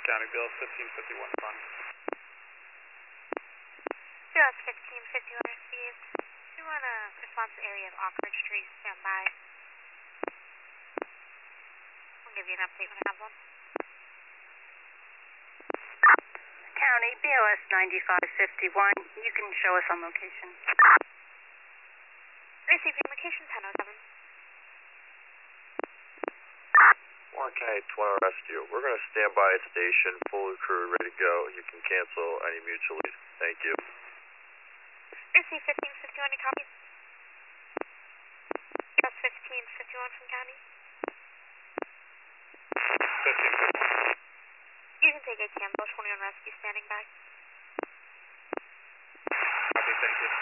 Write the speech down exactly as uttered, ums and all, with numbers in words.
County Bill fifteen fifty-one fund. U S fifteen fifty-one received. Do you want a response to area of Oak Ridge Street? Stand by. I'll give you an update when I have one. County B O S ninety-five fifty-one. You can show us on location. Receiving location ten oh seven. Warren County twenty Rescue. We're going to stand by at station, full crew, ready to go. You can cancel any mutual leads. Thank you. Receive fifteen fifty-one to copy. U S fifteen fifty-one from County. fifteen fifty-one. You can take A T M, Bill twenty-one Rescue standing by. Copy, thank you.